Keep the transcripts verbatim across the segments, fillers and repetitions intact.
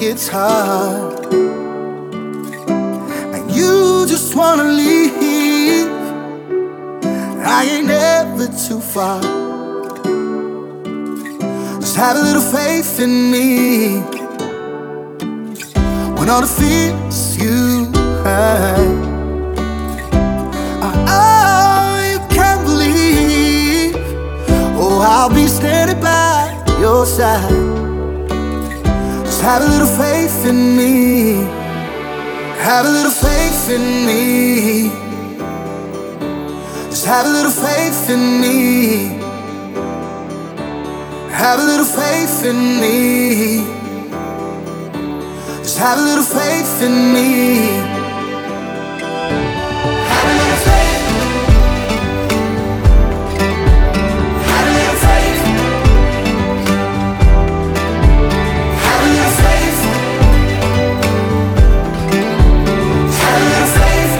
gets hard and you just wanna leave, I ain't never too far. Just have a little faith in me. When all the fears you had, oh, you can't believe, oh, I'll be standing by your side. Just have a little faith in me. Have a little faith in me. Just have a little faith in me. Have a little faith in me. Just have a little faith in me. Have a little faith. Have a little faith. Have a little faith. Have a little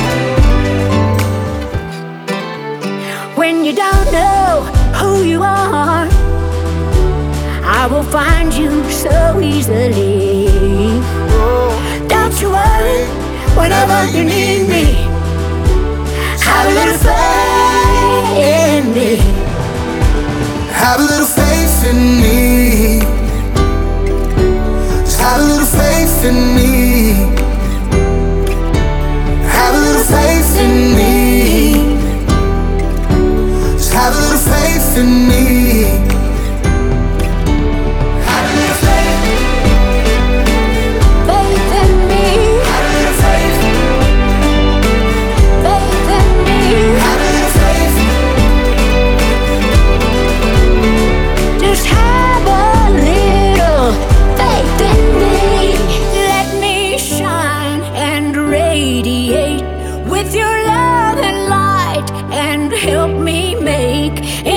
faith. When you don't know who you are, I will find you so easily. Don't you worry, whenever you need me, have a little faith in me. Have a little faith in me. Just have a little faith in me. Have a little faith in me. Just have a little faith in me. With your love and light, and help me make